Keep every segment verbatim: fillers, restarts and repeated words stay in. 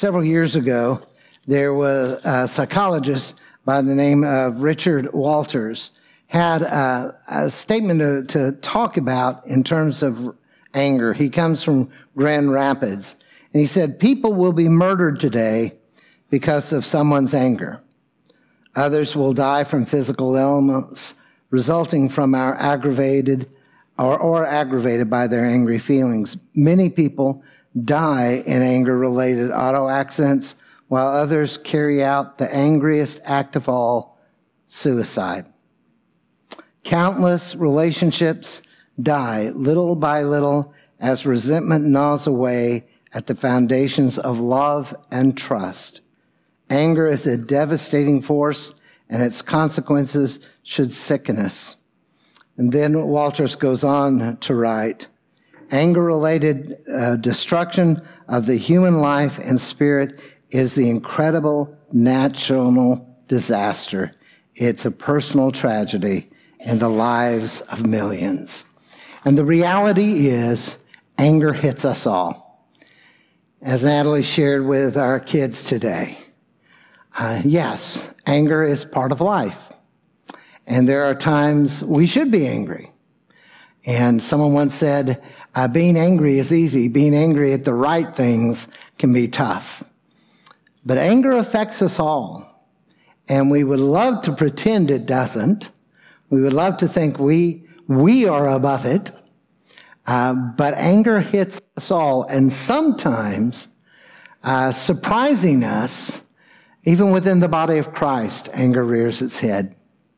several years ago, there was a psychologist by the name of Richard Walters had a, a statement to, to talk about in terms of anger. He comes from Grand Rapids, and he said, people will be murdered today because of someone's anger. Others will die from physical illness resulting from our aggravated or, or aggravated by their angry feelings. Many people die in anger-related auto accidents, while others carry out the angriest act of all, suicide. Countless relationships die little by little as resentment gnaws away at the foundations of love and trust. Anger is a devastating force, and its consequences should sicken us. And then Walters goes on to write, anger-related uh, destruction of the human life and spirit is the incredible national disaster. It's a personal tragedy in the lives of millions. And the reality is, anger hits us all. As Natalie shared with our kids today, uh, yes, anger is part of life. And there are times we should be angry. And someone once said, uh, being angry is easy. Being angry at the right things can be tough. But anger affects us all. And we would love to pretend it doesn't. We would love to think we, we are above it. Uh, but anger hits us all. And sometimes, uh, surprising us, even within the body of Christ, anger rears its head.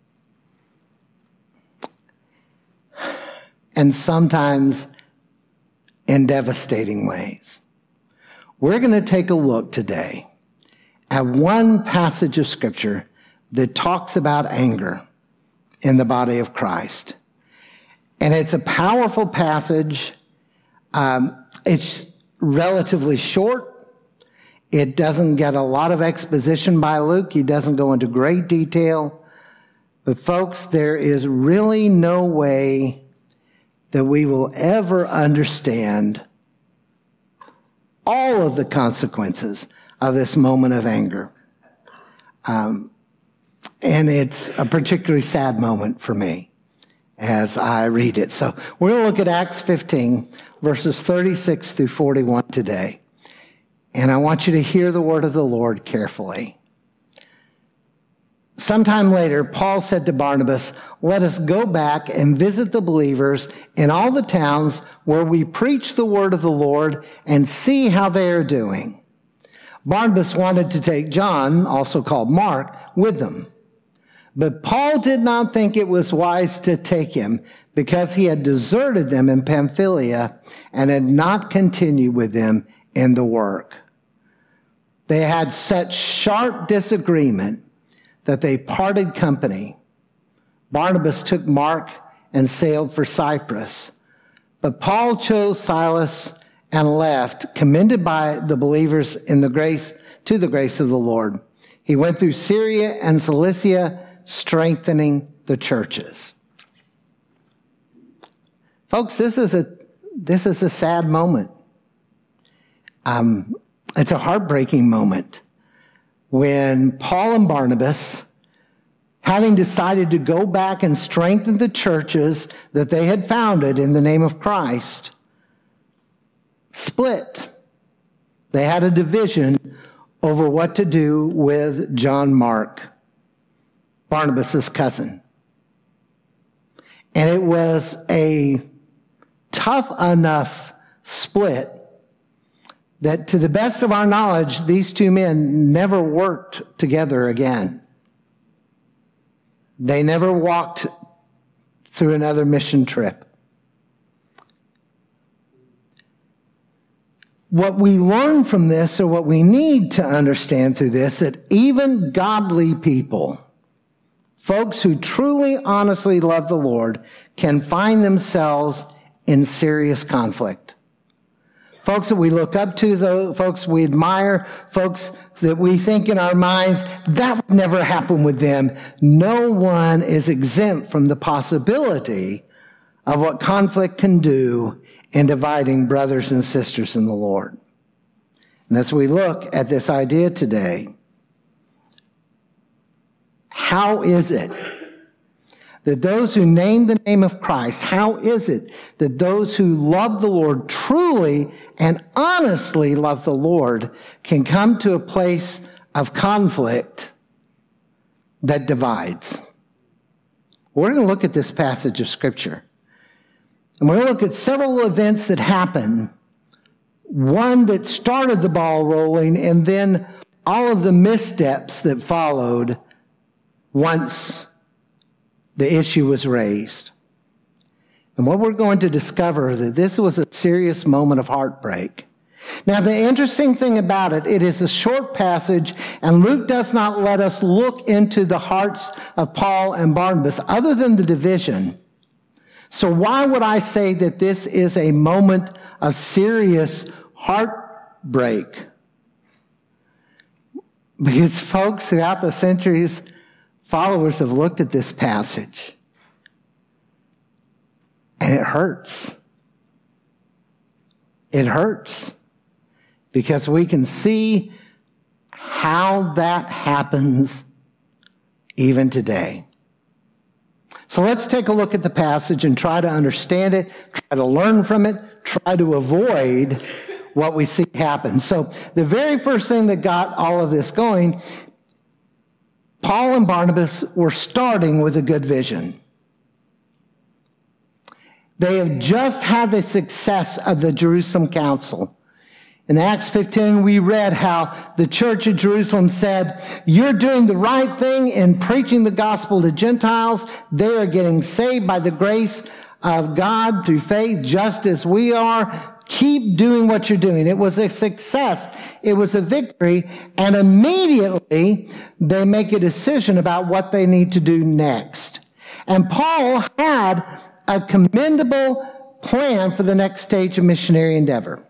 And sometimes in devastating ways. We're going to take a look today at one passage of Scripture that talks about anger in the body of Christ. And it's a powerful passage. Um, it's relatively short. It doesn't get a lot of exposition by Luke. He doesn't go into great detail. But folks, there is really no way that we will ever understand all of the consequences of this moment of anger. Um, and it's a particularly sad moment for me as I read it. So we're going to look at Acts fifteen, verses thirty-six through forty-one today. And I want you to hear the word of the Lord carefully. Sometime later, Paul said to Barnabas, let us go back and visit the believers in all the towns where we preach the word of the Lord and see how they are doing. Barnabas wanted to take John, also called Mark, with them. But Paul did not think it was wise to take him because he had deserted them in Pamphylia and had not continued with them in the work. They had such sharp disagreement that they parted company. Barnabas took Mark and sailed for Cyprus. But Paul chose Silas and left, commended by the believers in the grace, to the grace of the Lord. He went through Syria and Cilicia, strengthening the churches. Folks, this is a, this is a sad moment. Um, it's a heartbreaking moment when Paul and Barnabas, having decided to go back and strengthen the churches that they had founded in the name of Christ, split. They had a division over what to do with John Mark, Barnabas' cousin. And it was a tough enough split that, to the best of our knowledge, these two men never worked together again. They never walked through another mission trip. What we learn from this, or what we need to understand through this, that even godly people, folks who truly, honestly love the Lord, can find themselves in serious conflict. Folks that we look up to, though, folks we admire, folks that we think in our minds, that would never happen with them. No one is exempt from the possibility of what conflict can do in dividing brothers and sisters in the Lord. And as we look at this idea today, how is it that those who name the name of Christ, how is it that those who love the Lord truly and honestly love the Lord can come to a place of conflict that divides? We're going to look at this passage of Scripture. And we're going to look at several events that happen. One that started the ball rolling, and then all of the missteps that followed once the issue was raised. And what we're going to discover is that this was a serious moment of heartbreak. Now, the interesting thing about it, it is a short passage, and Luke does not let us look into the hearts of Paul and Barnabas other than the division. So why would I say that this is a moment of serious heartbreak? Because folks, throughout the centuries, followers have looked at this passage, and it hurts. It hurts because we can see how that happens even today. So let's take a look at the passage and try to understand it, try to learn from it, try to avoid what we see happen. So the very first thing that got all of this going, Paul and Barnabas were starting with a good vision. They have just had the success of the Jerusalem Council. In Acts fifteen, we read how the church at Jerusalem said, you're doing the right thing in preaching the gospel to Gentiles. They are getting saved by the grace of God through faith, just as we are. Keep doing what you're doing. It was a success. It was a victory. And immediately they make a decision about what they need to do next. And Paul had a commendable plan for the next stage of missionary endeavor.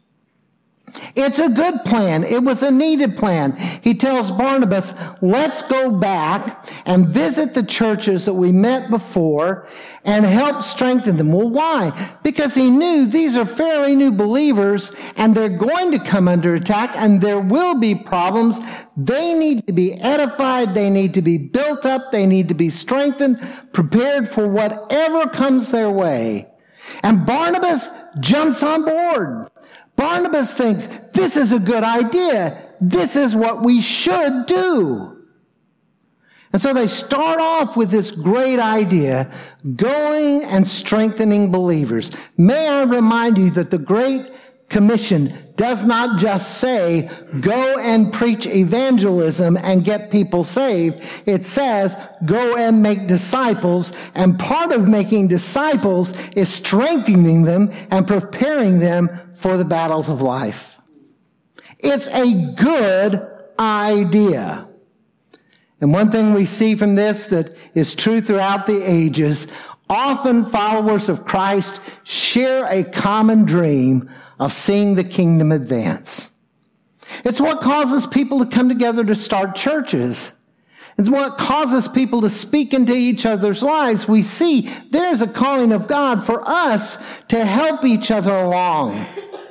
It's a good plan. It was a needed plan. He tells Barnabas, let's go back and visit the churches that we met before and help strengthen them. Well, why? Because he knew these are fairly new believers and they're going to come under attack and there will be problems. They need to be edified. They need to be built up. They need to be strengthened, prepared for whatever comes their way. And Barnabas jumps on board. Barnabas thinks, this is a good idea. This is what we should do. And so they start off with this great idea, going and strengthening believers. May I remind you that the Great Commission does not just say, go and preach evangelism and get people saved. It says, go and make disciples. And part of making disciples is strengthening them and preparing them for the battles of life. It's a good idea. And one thing we see from this that is true throughout the ages, often followers of Christ share a common dream of seeing the kingdom advance. It's what causes people to come together to start churches. It's what causes people to speak into each other's lives. We see there's a calling of God for us to help each other along.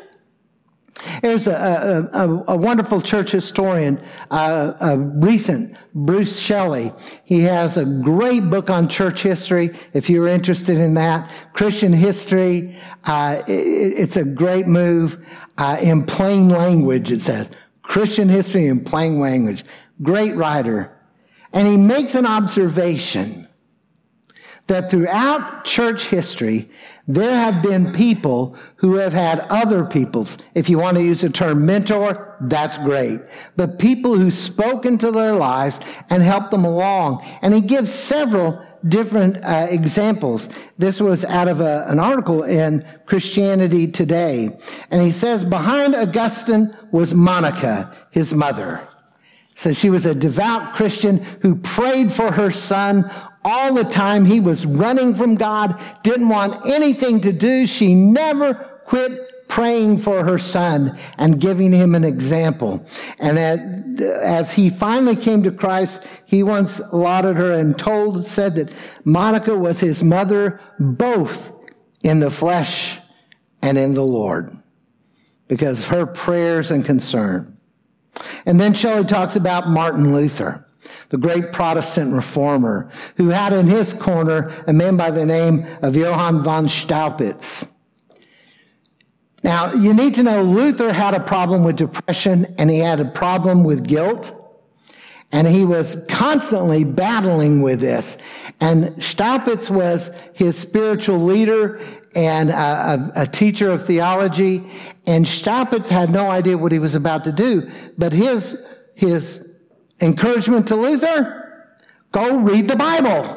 There's a, a, a, a wonderful church historian, uh, a recent, Bruce Shelley. He has a great book on church history, if you're interested in that. Christian history, uh, it, it's a great move. Uh, in plain language, it says. Christian history in plain language. Great writer. And he makes an observation that throughout church history, there have been people who have had other people's, if you want to use the term mentor, that's great. But people who spoke into their lives and helped them along. And he gives several different uh, examples. This was out of a, an article in Christianity Today. And he says, behind Augustine was Monica, his mother. So she was a devout Christian who prayed for her son all the time. He was running from God, didn't want anything to do. She never quit praying for her son and giving him an example. And as, as he finally came to Christ, he once lauded her and told, said that Monica was his mother, both in the flesh and in the Lord. because of her prayers and concern. And then Shelley talks about Martin Luther, the great Protestant reformer, who had in his corner a man by the name of Johann von Staupitz. Now, you need to know Luther had a problem with depression, and he had a problem with guilt, and he was constantly battling with this. And Staupitz was his spiritual leader and a, a, a teacher of theology, and Staupitz had no idea what he was about to do. But his, his encouragement to Luther, go read the Bible.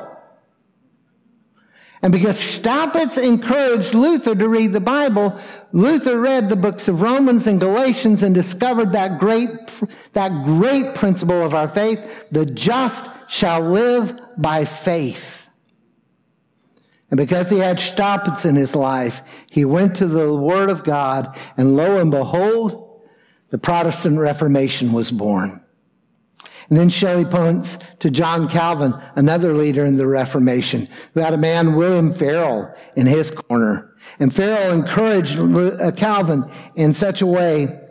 And because Staupitz encouraged Luther to read the Bible, Luther read the books of Romans and Galatians and discovered that great, that great principle of our faith: the just shall live by faith. And because he had Staupitz in his life, he went to the Word of God, and lo and behold, the Protestant Reformation was born. And then Shelley points to John Calvin, another leader in the Reformation, who had a man, William Farel, in his corner. And Farel encouraged Calvin in such a way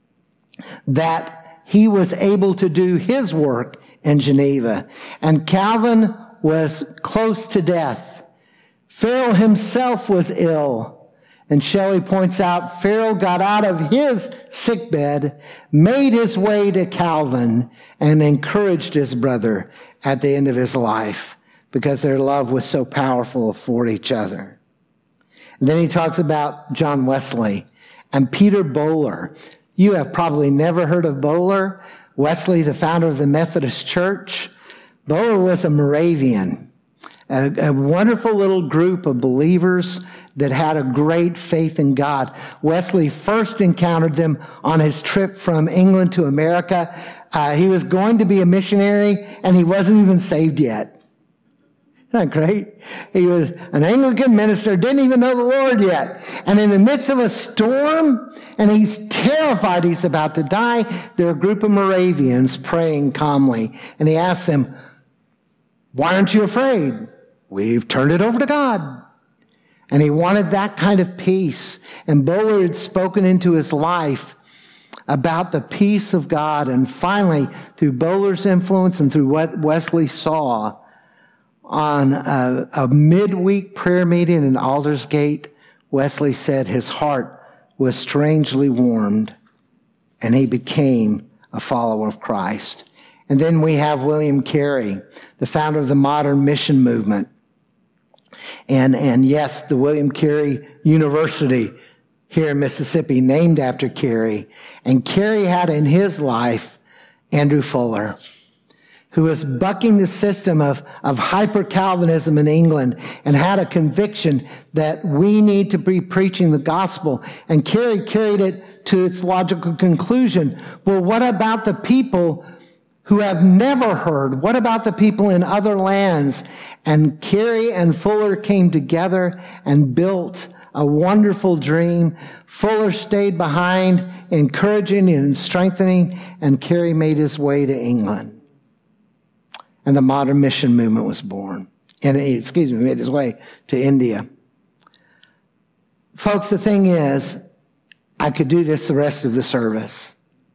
that he was able to do his work in Geneva. And Calvin was close to death. Farel himself was ill. And Shelley points out Farel got out of his sickbed, made his way to Calvin, and encouraged his brother at the end of his life because their love was so powerful for each other. And then he talks about John Wesley and Peter Böhler. You have probably never heard of Böhler. Wesley, the founder of the Methodist Church. Böhler was a Moravian. A, a wonderful little group of believers that had a great faith in God. Wesley first encountered them on his trip from England to America. Uh, he was going to be a missionary, and he wasn't even saved yet. Isn't that great? He was an Anglican minister, didn't even know the Lord yet. And in the midst of a storm, and he's terrified he's about to die, there are a group of Moravians praying calmly. And he asks them, "Why aren't you afraid?" "We've turned it over to God." And he wanted that kind of peace. And Böhler had spoken into his life about the peace of God. And finally, through Böhler's influence and through what Wesley saw on a, a midweek prayer meeting in Aldersgate, Wesley said his heart was strangely warmed, and he became a follower of Christ. And then we have William Carey, the founder of the modern mission movement. And, and yes, the William Carey University here in Mississippi, named after Carey. And Carey had in his life Andrew Fuller, who was bucking the system of, of hyper-Calvinism in England and had a conviction that we need to be preaching the gospel. And Carey carried it to its logical conclusion. Well, what about the people who have never heard? What about the people in other lands? And Carey and Fuller came together and built a wonderful dream. Fuller stayed behind, encouraging and strengthening, and Carey made his way to England. And the modern mission movement was born. And, excuse me, made his way to India. Folks, the thing is, I could do this the rest of the service.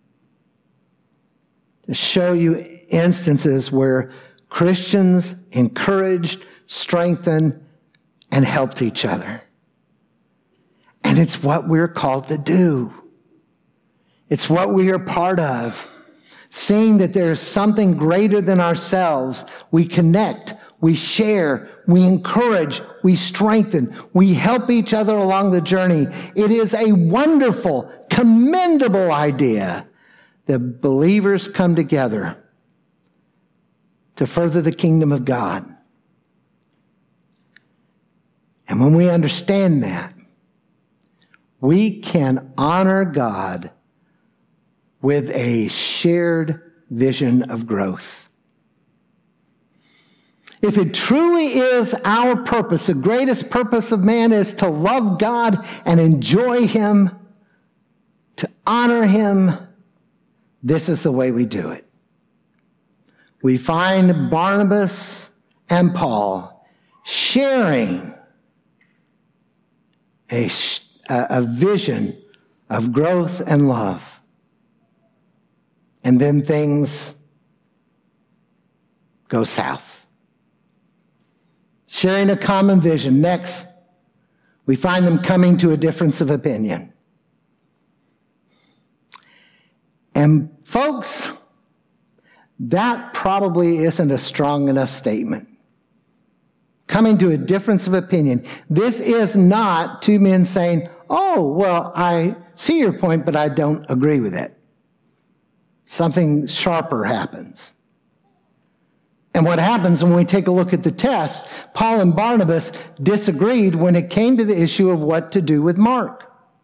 To show you instances where Christians encouraged, strengthened, and helped each other. And it's what we're called to do. It's what we are part of. Seeing that there's something greater than ourselves, we connect, we share, we encourage, we strengthen, we help each other along the journey. It is a wonderful, commendable idea that believers come together to further the kingdom of God. And when we understand that, we can honor God with a shared vision of growth. If it truly is our purpose, the greatest purpose of man is to love God and enjoy Him, to honor Him, this is the way we do it. We find Barnabas and Paul sharing a, a vision of growth and love. And then things go south. Sharing a common vision. Next, we find them coming to a difference of opinion. And folks, that probably isn't a strong enough statement. Coming to a difference of opinion. This is not two men saying, oh, well, I see your point, but I don't agree with it. Something sharper happens. And what happens when we take a look at the text, Paul and Barnabas disagreed when it came to the issue of what to do with Mark.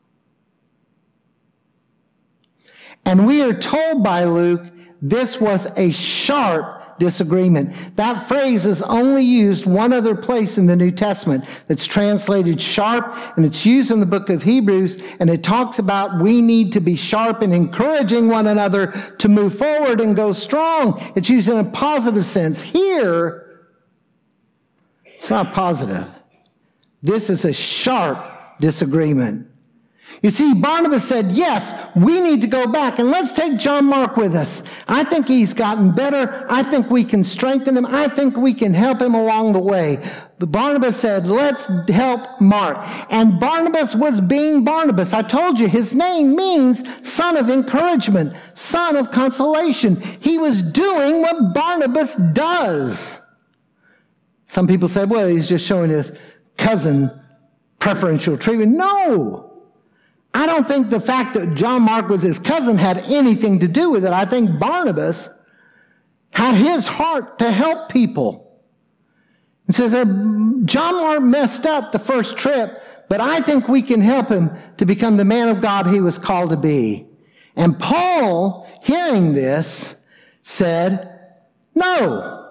And we are told by Luke this was a sharp disagreement. That phrase is only used one other place in the New Testament that's translated sharp, and it's used in the book of Hebrews, and it talks about we need to be sharp in encouraging one another to move forward and go strong. It's used in a positive sense. Here, it's not positive. This is a sharp disagreement. You see, Barnabas said, yes, we need to go back and let's take John Mark with us. I think he's gotten better. I think we can strengthen him. I think we can help him along the way. But Barnabas said, let's help Mark. And Barnabas was being Barnabas. I told you his name means son of encouragement, son of consolation. He was doing what Barnabas does. Some people say, well, he's just showing his cousin preferential treatment. No. I don't think the fact that John Mark was his cousin had anything to do with it. I think Barnabas had his heart to help people. It says that John Mark messed up the first trip, but I think we can help him to become the man of God he was called to be. And Paul, hearing this, said, no.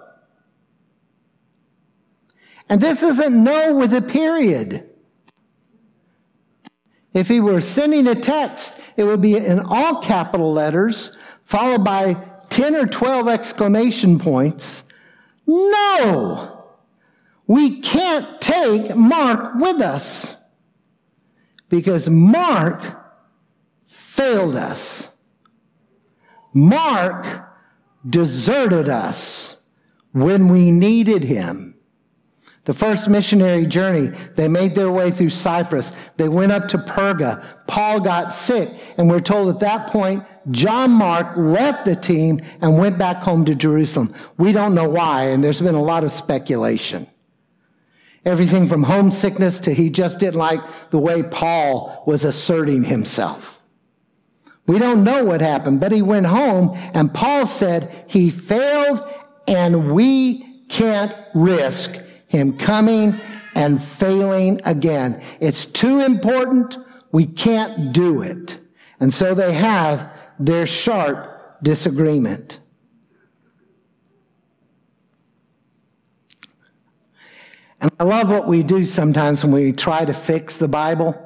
And this isn't no with a period. If he were sending a text, it would be in all capital letters, followed by ten or twelve exclamation points. No! We can't take Mark with us because Mark failed us. Mark deserted us when we needed him. The first missionary journey, they made their way through Cyprus. They went up to Perga. Paul got sick, and we're told at that point, John Mark left the team and went back home to Jerusalem. We don't know why, and there's been a lot of speculation. Everything from homesickness to he just didn't like the way Paul was asserting himself. We don't know what happened, but he went home, and Paul said he failed, and we can't risk him coming and failing again. It's too important. We can't do it. And so they have their sharp disagreement. And I love what we do sometimes when we try to fix the Bible.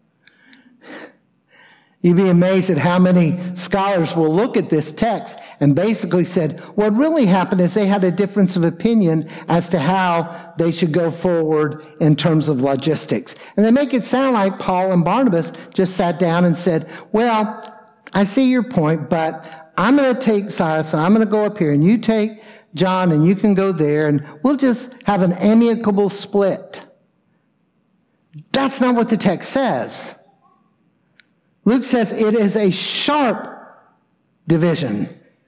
You'd be amazed at how many scholars will look at this text and basically said, what really happened is they had a difference of opinion as to how they should go forward in terms of logistics. And they make it sound like Paul and Barnabas just sat down and said, well, I see your point, but I'm going to take Silas and I'm going to go up here and you take John and you can go there and we'll just have an amicable split. That's not what the text says. Luke says it is a sharp division.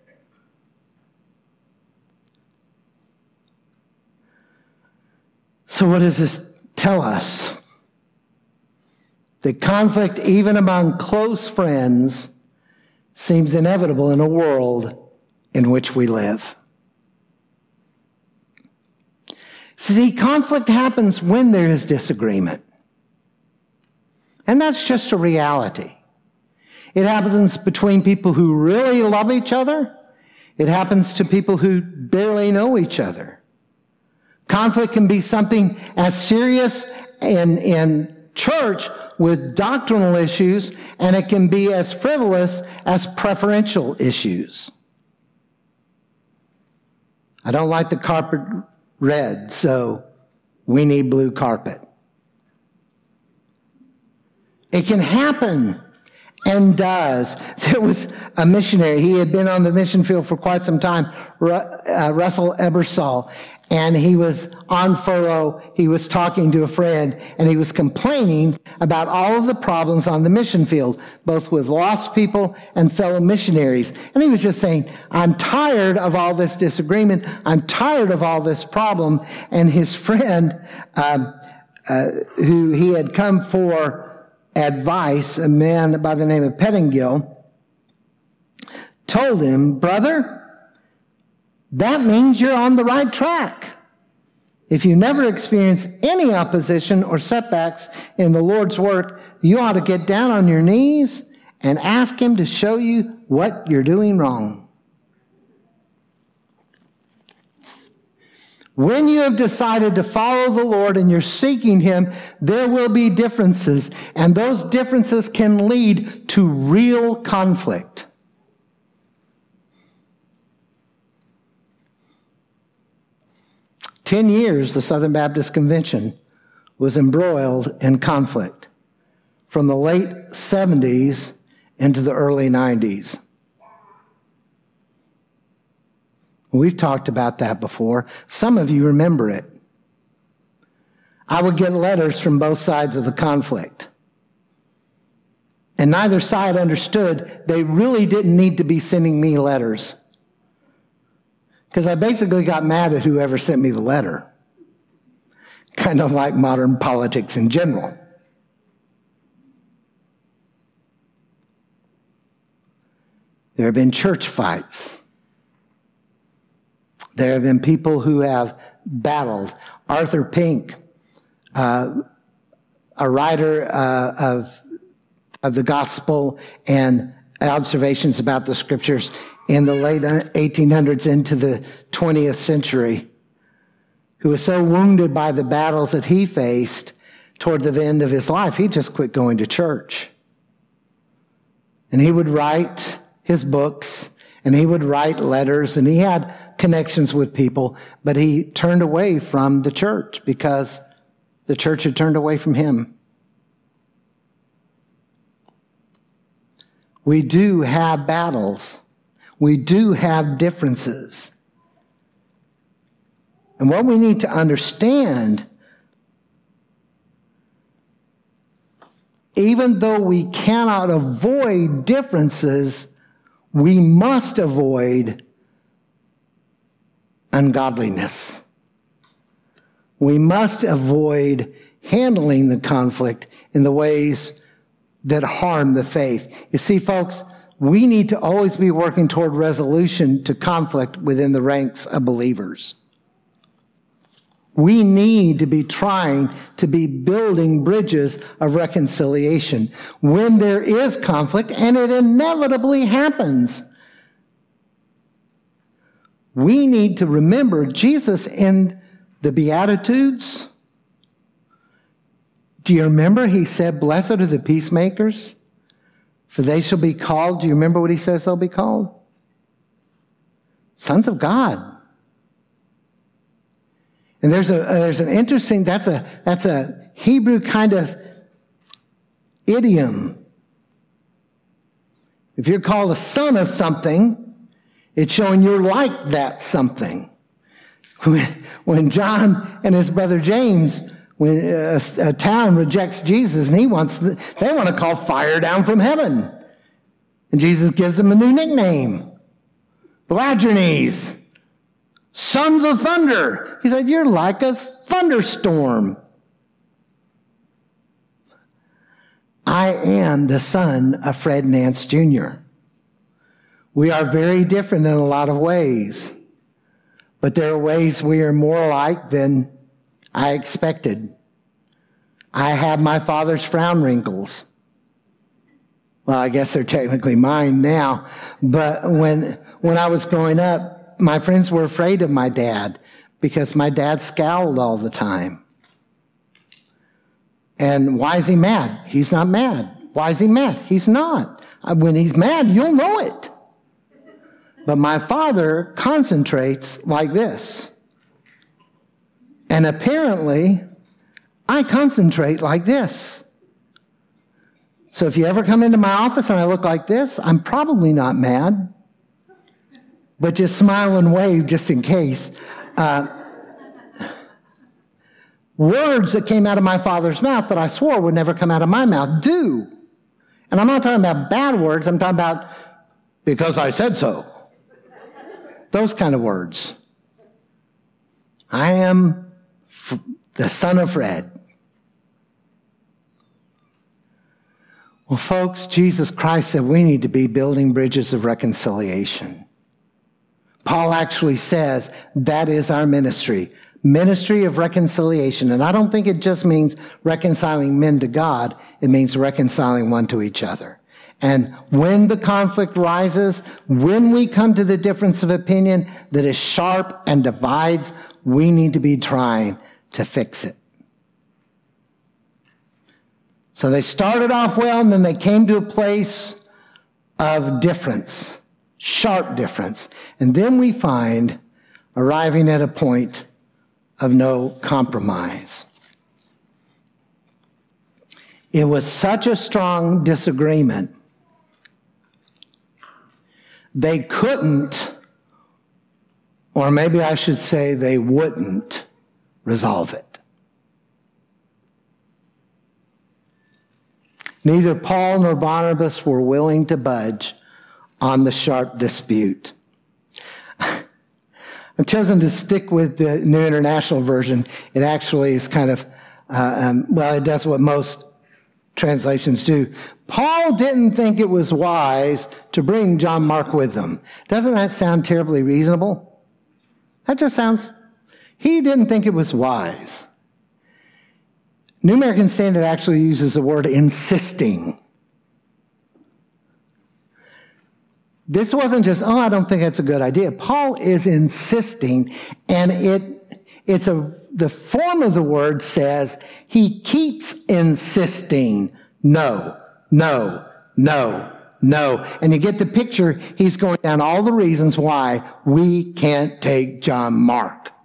So what does this tell us? That conflict, even among close friends, seems inevitable in a world in which we live. See, conflict happens when there is disagreement. And that's just a reality. It happens between people who really love each other. It happens to people who barely know each other. Conflict can be something as serious in, in church with doctrinal issues, and it can be as frivolous as preferential issues. I don't like the carpet red, so we need blue carpet. It can happen and does. There was a missionary. He had been on the mission field for quite some time, uh, Russell Ebersol. And he was on furlough. He was talking to a friend, and he was complaining about all of the problems on the mission field, both with lost people and fellow missionaries. And he was just saying, I'm tired of all this disagreement. I'm tired of all this problem. And his friend, um, uh, who he had come for advice, a man by the name of Pettingill, told him, brother, that means you're on the right track. If you never experience any opposition or setbacks in the Lord's work, you ought to get down on your knees and ask him to show you what you're doing wrong. When you have decided to follow the Lord and you're seeking him, there will be differences, and those differences can lead to real conflict. Ten years, the Southern Baptist Convention was embroiled in conflict from the late seventies into the early nineties. We've talked about that before. Some of you remember it. I would get letters from both sides of the conflict. And neither side understood they really didn't need to be sending me letters. Because I basically got mad at whoever sent me the letter. Kind of like modern politics in general. There have been church fights. There have been people who have battled. Arthur Pink, uh, a writer uh, of, of the gospel and observations about the scriptures, in the late eighteen hundreds into the twentieth century, who was so wounded by the battles that he faced toward the end of his life, he just quit going to church. And he would write his books, and he would write letters, and he had connections with people, but he turned away from the church because the church had turned away from him. We do have battles. We do have differences. And what we need to understand, even though we cannot avoid differences, we must avoid ungodliness. We must avoid handling the conflict in the ways that harm the faith. You see, folks, we need to always be working toward resolution to conflict within the ranks of believers. We need to be trying to be building bridges of reconciliation when there is conflict, and it inevitably happens. We need to remember Jesus in the Beatitudes. Do you remember he said, "Blessed are the peacemakers, for they shall be called," do you remember what he says they'll be called? Sons of God. And there's a there's an interesting, that's a that's a Hebrew kind of idiom. If you're called a son of something, it's showing you're like that something. When, when John and his brother James, when a, a town rejects Jesus and he wants, the, they want to call fire down from heaven. And Jesus gives them a new nickname. Boanerges, sons of thunder. He said, you're like a thunderstorm. I am the son of Fred Nance Junior We are very different in a lot of ways, but there are ways we are more alike than I expected. I have my father's frown wrinkles. Well, I guess they're technically mine now, but when when I was growing up, my friends were afraid of my dad because my dad scowled all the time. And why is he mad? He's not mad. Why is he mad? He's not. When he's mad, you'll know it. But my father concentrates like this. And apparently, I concentrate like this. So if you ever come into my office and I look like this, I'm probably not mad, but just smile and wave just in case. Uh, words that came out of my Father's mouth that I swore would never come out of my mouth do. And I'm not talking about bad words. I'm talking about because I said so. Those kind of words. I am f- the son of Fred. Well, folks, Jesus Christ said we need to be building bridges of reconciliation. Paul actually says that is our ministry. Ministry of reconciliation. And I don't think it just means reconciling men to God. It means reconciling one to each other. And when the conflict rises, when we come to the difference of opinion that is sharp and divides, we need to be trying to fix it. So they started off well, and then they came to a place of difference, sharp difference. And then we find arriving at a point of no compromise. It was such a strong disagreement, they couldn't, or maybe I should say they wouldn't, resolve it. Neither Paul nor Barnabas were willing to budge on the sharp dispute. I've chosen to stick with the New International Version. It actually is kind of, uh, um, well, it does what most translations do. Paul didn't think it was wise to bring John Mark with them. Doesn't that sound terribly reasonable? That just sounds, he didn't think it was wise. New American Standard actually uses the word insisting. This wasn't just, oh, I don't think that's a good idea. Paul is insisting, and it it's a the form of the word says he keeps insisting. No, no, no, no. And you get the picture, he's going down all the reasons why we can't take John Mark.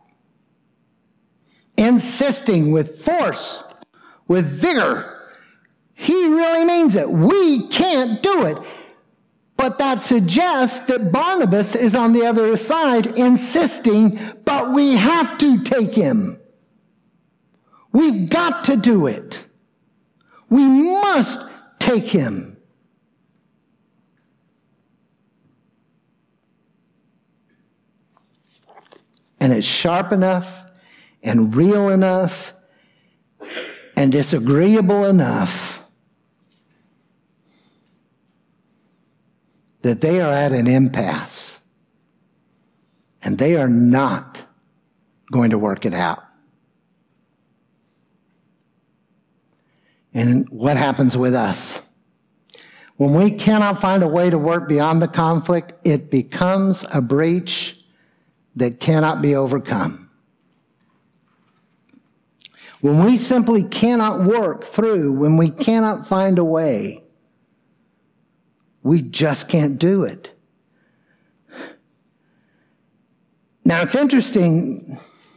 Insisting with force, with vigor. He really means it. We can't do it. But that suggests that Barnabas is on the other side insisting, but we have to take him. We've got to do it. We must take him. And it's sharp enough and real enough and disagreeable enough that they are at an impasse and they are not going to work it out. And what happens with us? When we cannot find a way to work beyond the conflict, it becomes a breach that cannot be overcome. When we simply cannot work through, when we cannot find a way, we just can't do it. Now, it's interesting.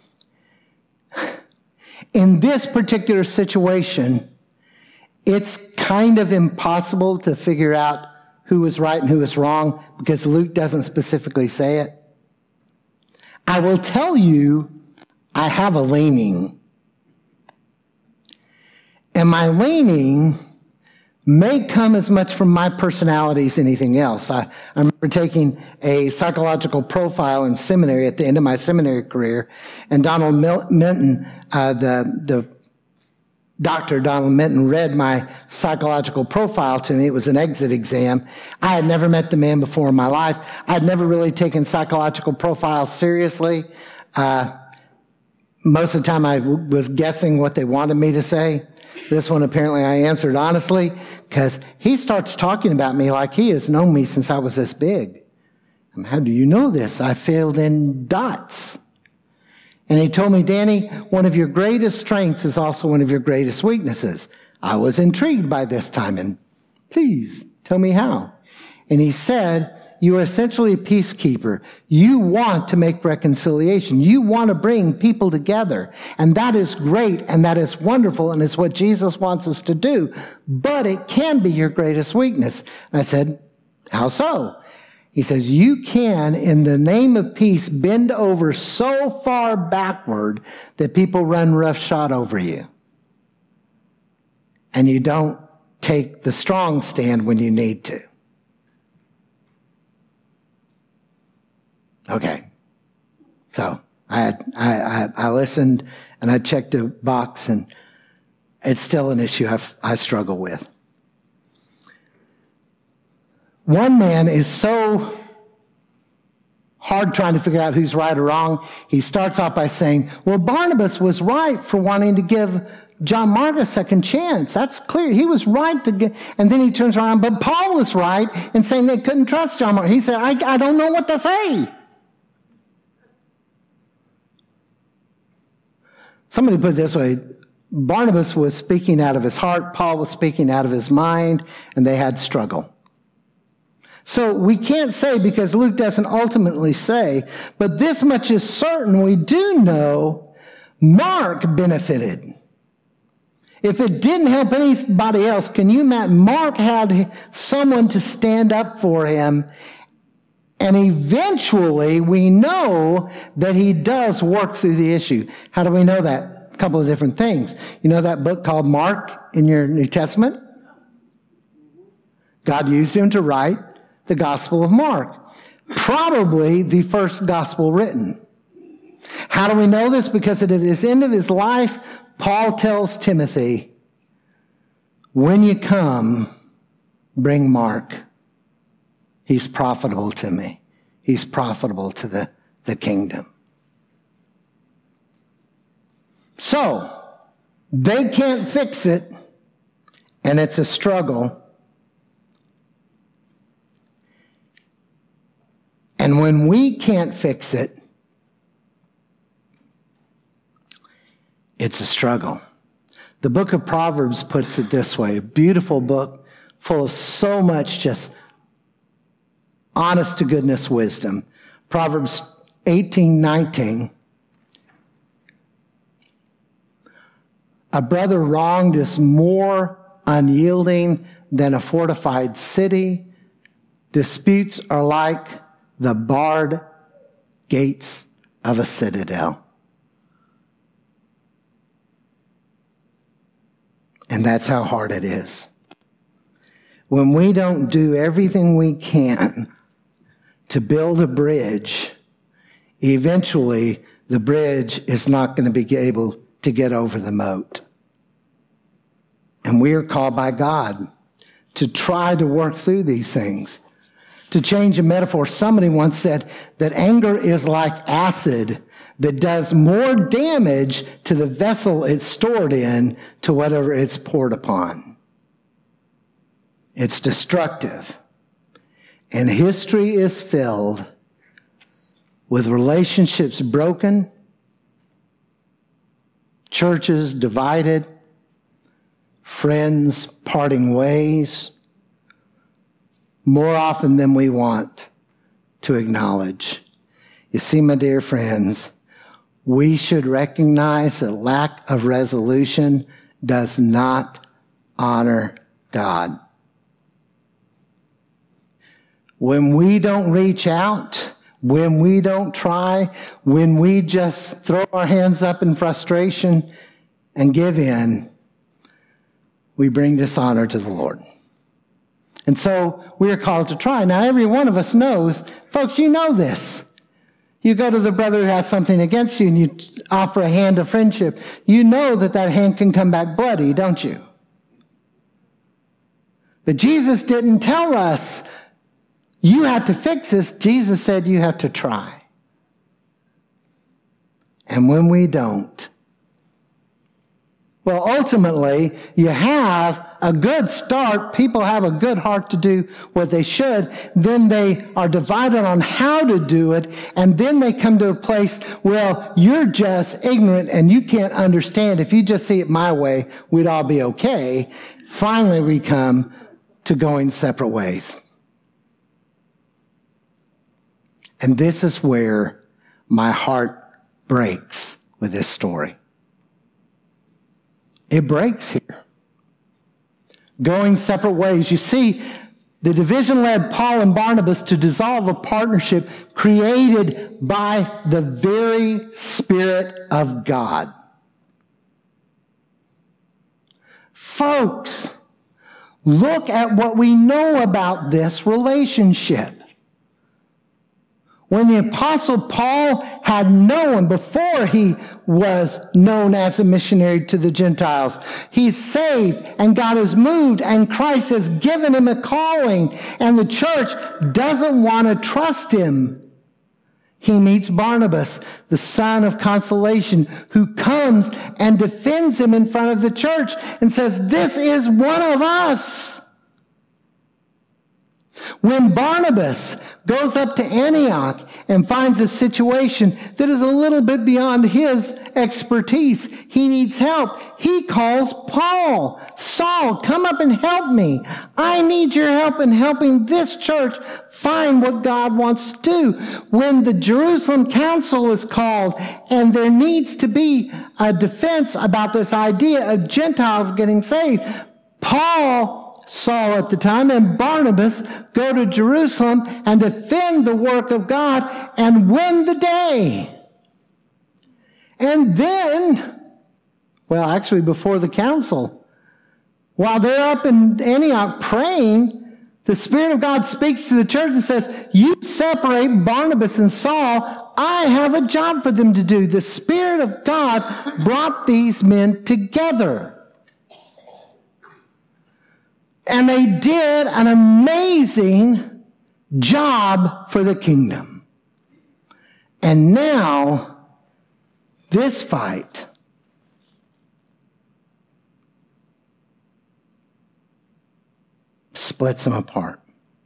In this particular situation, it's kind of impossible to figure out who was right and who was wrong because Luke doesn't specifically say it. I will tell you, I have a leaning. And my leaning may come as much from my personality as anything else. I, I remember taking a psychological profile in seminary at the end of my seminary career, and Donald Mil- Minton, uh, the, the Doctor Donald Minton read my psychological profile to me. It was an exit exam. I had never met the man before in my life. I had never really taken psychological profiles seriously. Uh, most of the time I w- was guessing what they wanted me to say. This one, apparently, I answered honestly, because he starts talking about me like he has known me since I was this big. How do you know this? I failed in dots. And he told me, Danny, one of your greatest strengths is also one of your greatest weaknesses. I was intrigued by this time, and please tell me how. And he said, you are essentially a peacekeeper. You want to make reconciliation. You want to bring people together. And that is great and that is wonderful and it's what Jesus wants us to do. But it can be your greatest weakness. And I said, how so? He says, you can, in the name of peace, bend over so far backward that people run roughshod over you. And you don't take the strong stand when you need to. Okay. So I had, I, I, I listened and I checked the box and it's still an issue I've, I struggle with. One man is so hard trying to figure out who's right or wrong. He starts off by saying, well, Barnabas was right for wanting to give John Mark a second chance. That's clear. He was right to get, and then he turns around, but Paul was right in saying they couldn't trust John Mark. He said, I, I don't know what to say. Somebody put it this way, Barnabas was speaking out of his heart, Paul was speaking out of his mind, and they had struggle. So we can't say, because Luke doesn't ultimately say, but this much is certain, we do know Mark benefited. If it didn't help anybody else, can you imagine? Mark had someone to stand up for him, and eventually we know that he does work through the issue. How do we know that? A couple of different things. You know that book called Mark in your New Testament? God used him to write the Gospel of Mark, probably the first gospel written. How do we know this? Because at the end of his life, Paul tells Timothy, when you come, bring Mark. He's profitable to me. He's profitable to the, the kingdom. So, they can't fix it, and it's a struggle. And when we can't fix it, it's a struggle. The book of Proverbs puts it this way, a beautiful book full of so much just honest to goodness wisdom. Proverbs eighteen nineteen. A brother wronged is more unyielding than a fortified city. Disputes are like the barred gates of a citadel. And that's how hard it is. When we don't do everything we can to build a bridge, eventually the bridge is not going to be able to get over the moat. And we are called by God to try to work through these things. To change a metaphor, somebody once said that anger is like acid that does more damage to the vessel it's stored in to whatever it's poured upon. It's destructive. And history is filled with relationships broken, churches divided, friends parting ways, more often than we want to acknowledge. You see, my dear friends, we should recognize that lack of resolution does not honor God. When we don't reach out, when we don't try, when we just throw our hands up in frustration and give in, we bring dishonor to the Lord. And so we are called to try. Now, every one of us knows, folks, you know this. You go to the brother who has something against you and you offer a hand of friendship. You know that that hand can come back bloody, don't you? But Jesus didn't tell us you have to fix this. Jesus said you have to try. And when we don't, well, ultimately, you have a good start. People have a good heart to do what they should. Then they are divided on how to do it. And then they come to a place, well, you're just ignorant and you can't understand. If you just see it my way, we'd all be okay. Finally, we come to going separate ways. And this is where my heart breaks with this story. It breaks here. Going separate ways. You see, the division led Paul and Barnabas to dissolve a partnership created by the very Spirit of God. Folks, look at what we know about this relationship. When the Apostle Paul had known before he was known as a missionary to the Gentiles, he's saved and God has moved and Christ has given him a calling and the church doesn't want to trust him. He meets Barnabas, the son of consolation, who comes and defends him in front of the church and says, "This is one of us." When Barnabas goes up to Antioch and finds a situation that is a little bit beyond his expertise, he needs help, he calls Paul. "Saul, come up and help me. I need your help in helping this church find what God wants to do." When the Jerusalem Council is called and there needs to be a defense about this idea of Gentiles getting saved, Paul, Saul at the time, and Barnabas go to Jerusalem and defend the work of God and win the day. And then, well, actually before the council, while they're up in Antioch praying, the Spirit of God speaks to the church and says, "You separate Barnabas and Saul. I have a job for them to do." The Spirit of God brought these men together. And they did an amazing job for the kingdom. And now, this fight splits them apart.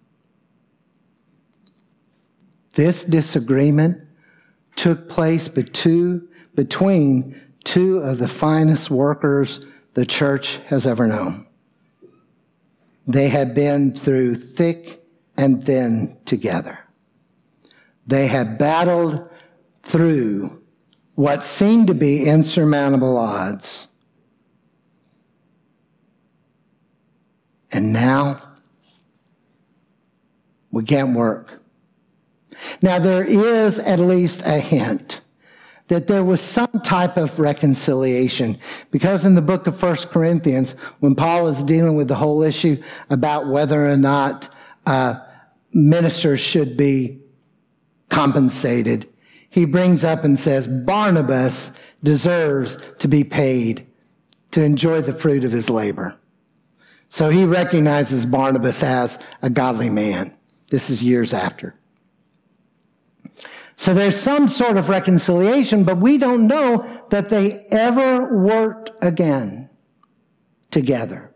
This disagreement took place between two of the finest workers the church has ever known. They had been through thick and thin together. They had battled through what seemed to be insurmountable odds. And now, we can't work. Now, there is at least a hint that there was some type of reconciliation. Because in the book of First Corinthians, when Paul is dealing with the whole issue about whether or not uh, ministers should be compensated, he brings up and says, Barnabas deserves to be paid to enjoy the fruit of his labor. So he recognizes Barnabas as a godly man. This is years after. So there's some sort of reconciliation, but we don't know that they ever worked again together.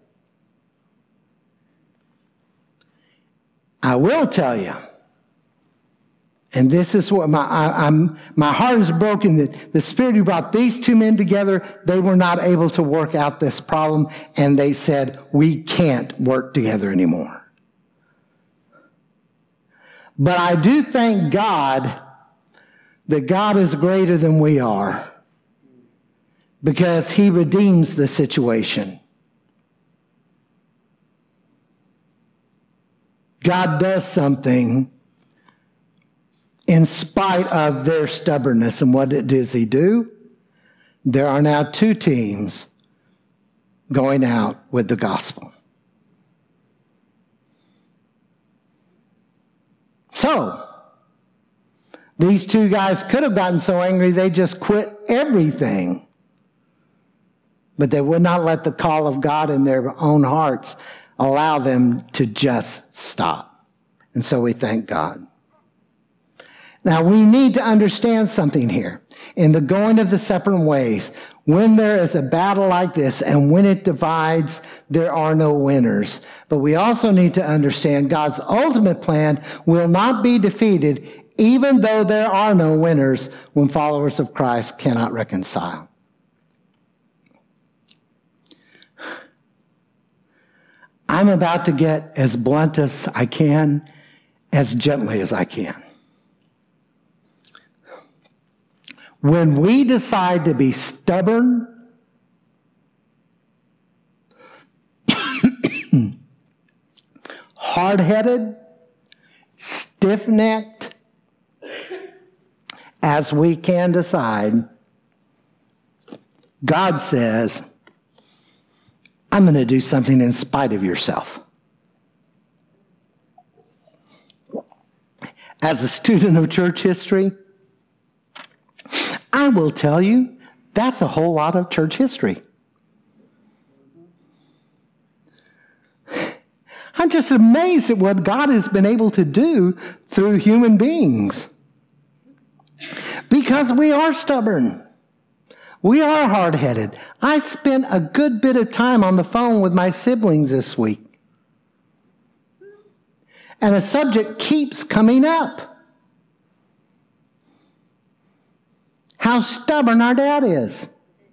I will tell you, and this is what my I, I'm my heart is broken that the Spirit who brought these two men together, they were not able to work out this problem, and they said, "We can't work together anymore." But I do thank God that God is greater than we are, because he redeems the situation. God does something in spite of their stubbornness. And what does he do? There are now two teams going out with the gospel. So, these two guys could have gotten so angry they just quit everything. But they would not let the call of God in their own hearts allow them to just stop. And so we thank God. Now we need to understand something here. In the going of the separate ways, when there is a battle like this and when it divides, there are no winners. But we also need to understand God's ultimate plan will not be defeated even though there are no winners when followers of Christ cannot reconcile. I'm about to get as blunt as I can, as gently as I can. When we decide to be stubborn, hard-headed, stiff-necked, as we can decide, God says, I'm going to do something in spite of yourself. As a student of church history, I will tell you, that's a whole lot of church history. I'm just amazed at what God has been able to do through human beings. Because we are stubborn. We are hard-headed. I spent a good bit of time on the phone with my siblings this week. And a subject keeps coming up. How stubborn our dad is.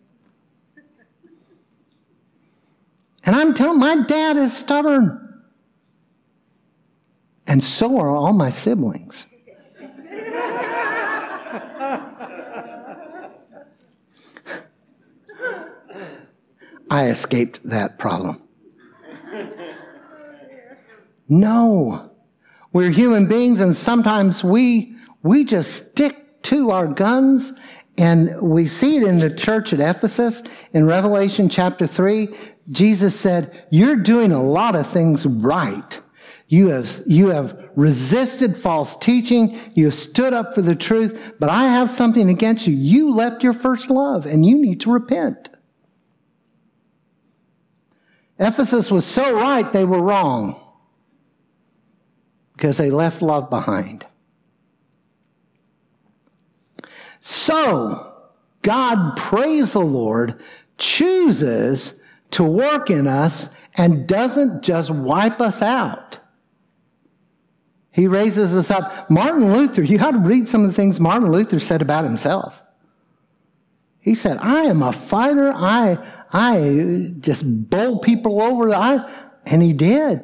And I'm telling my dad is stubborn. And so are all my siblings. I escaped that problem. No. We're human beings, and sometimes we we just stick to our guns, and we see it in the church at Ephesus. In Revelation chapter three, Jesus said, you're doing a lot of things right. You have, you have resisted false teaching. You have stood up for the truth, but I have something against you. You left your first love, and you need to repent. Ephesus was so right, they were wrong. Because they left love behind. So, God, praise the Lord, chooses to work in us and doesn't just wipe us out. He raises us up. Martin Luther, you got to read some of the things Martin Luther said about himself. He said, I am a fighter. I, I just bowl people over. I, and he did.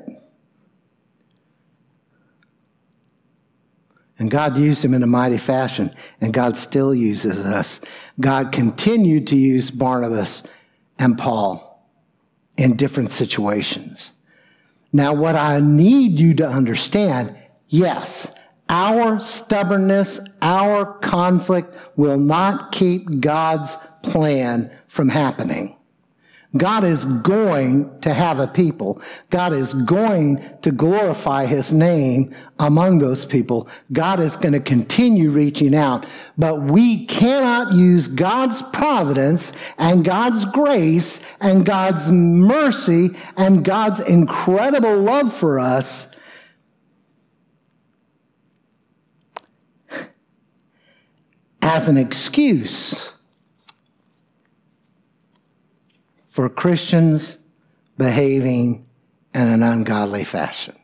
And God used him in a mighty fashion, and God still uses us. God continued to use Barnabas and Paul in different situations. Now, what I need you to understand, yes, our stubbornness, our conflict will not keep God's plan from happening. God is going to have a people. God is going to glorify his name among those people. God is going to continue reaching out. But we cannot use God's providence and God's grace and God's mercy and God's incredible love for us as an excuse for Christians behaving in an ungodly fashion.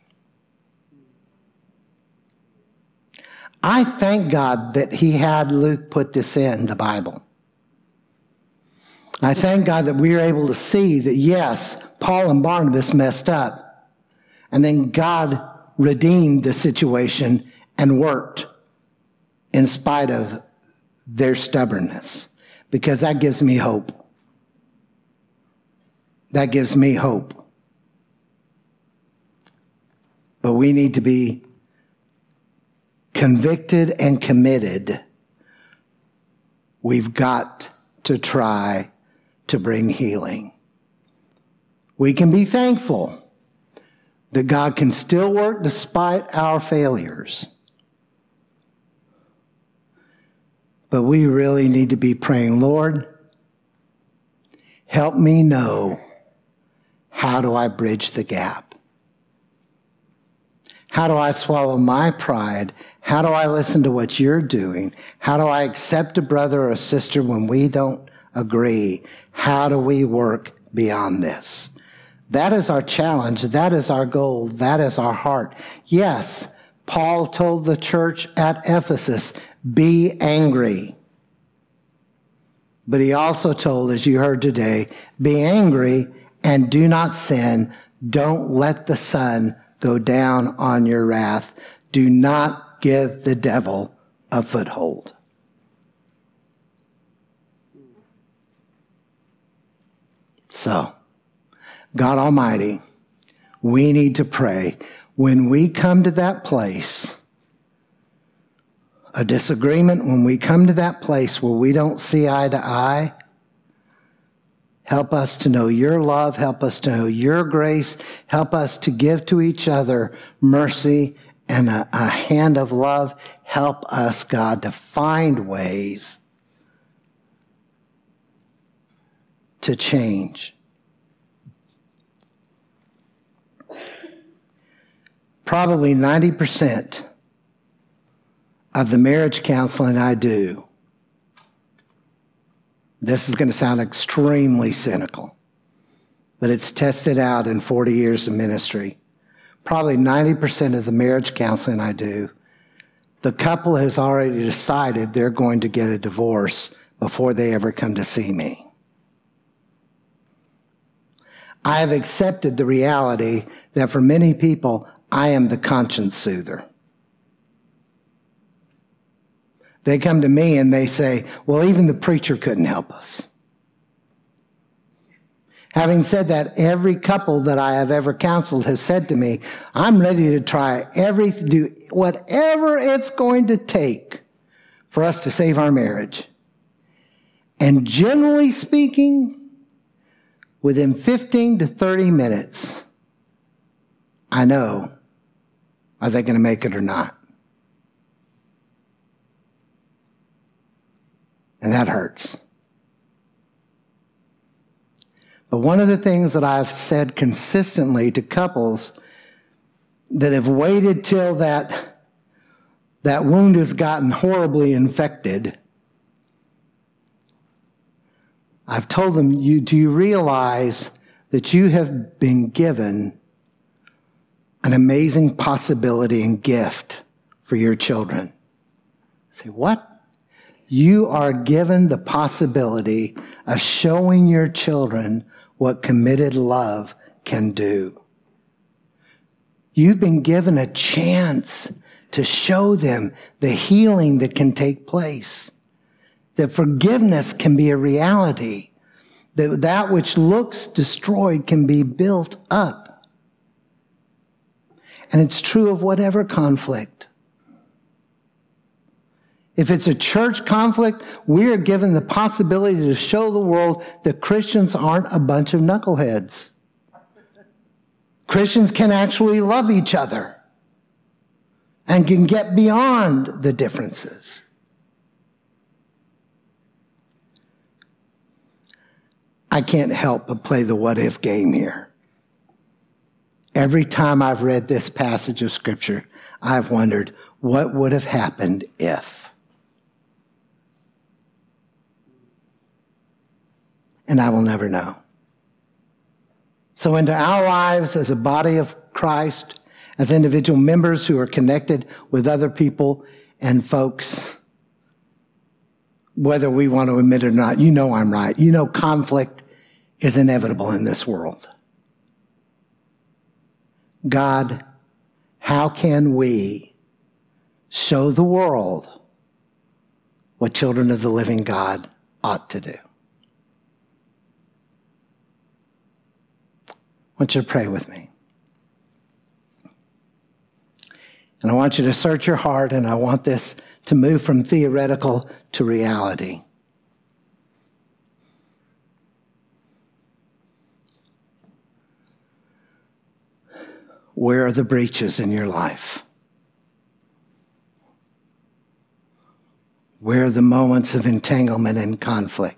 I thank God that he had Luke put this in the Bible. I thank God that we are able to see that, yes, Paul and Barnabas messed up, and then God redeemed the situation and worked in spite of their stubbornness, because that gives me hope. That gives me hope. But we need to be convicted and committed. We've got to try to bring healing. We can be thankful that God can still work despite our failures. But we really need to be praying, Lord, help me know, how do I bridge the gap? How do I swallow my pride? How do I listen to what you're doing? How do I accept a brother or a sister when we don't agree? How do we work beyond this? That is our challenge. That is our goal. That is our heart. Yes, Paul told the church at Ephesus, be angry. But he also told, as you heard today, be angry and do not sin. Don't let the sun go down on your wrath. Do not give the devil a foothold. So, God Almighty, we need to pray. When we come to that place, a disagreement, when we come to that place where we don't see eye to eye, help us to know your love, help us to know your grace, help us to give to each other mercy and a, a hand of love. Help us, God, to find ways to change. Probably ninety percent of the marriage counseling I do, this is going to sound extremely cynical, but it's tested out in forty years of ministry. Probably ninety percent of the marriage counseling I do, the couple has already decided they're going to get a divorce before they ever come to see me. I have accepted the reality that for many people, I am the conscience soother. They come to me and they say, well, even the preacher couldn't help us. Having said that, every couple that I have ever counseled has said to me, I'm ready to try every, do whatever it's going to take for us to save our marriage. And generally speaking, within fifteen to thirty minutes, I know, are they going to make it or not? And that hurts. But one of the things that I've said consistently to couples that have waited till that, that wound has gotten horribly infected, I've told them, you, do you realize that you have been given an amazing possibility and gift for your children? I say, what? You are given the possibility of showing your children what committed love can do. You've been given a chance to show them the healing that can take place, that forgiveness can be a reality, that that which looks destroyed can be built up. And it's true of whatever conflict. If it's a church conflict, we are given the possibility to show the world that Christians aren't a bunch of knuckleheads. Christians can actually love each other and can get beyond the differences. I can't help but play the what-if game here. Every time I've read this passage of Scripture, I've wondered, what would have happened if? And I will never know. So into our lives as a body of Christ, as individual members who are connected with other people and folks, whether we want to admit it or not, you know I'm right. You know conflict is inevitable in this world. God, how can we show the world what children of the living God ought to do? I want you to pray with me. And I want you to search your heart, and I want this to move from theoretical to reality. Where are the breaches in your life? Where are the moments of entanglement and conflict?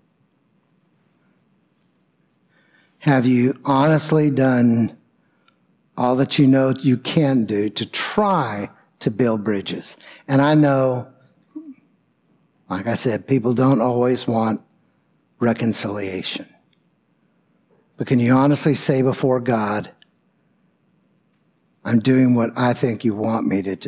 Have you honestly done all that you know you can do to try to build bridges? And I know, like I said, people don't always want reconciliation. But can you honestly say before God, I'm doing what I think you want me to do?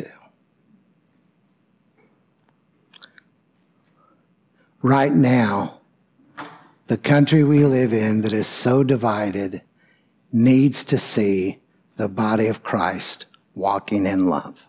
Right now, the country we live in that is so divided needs to see the body of Christ walking in love.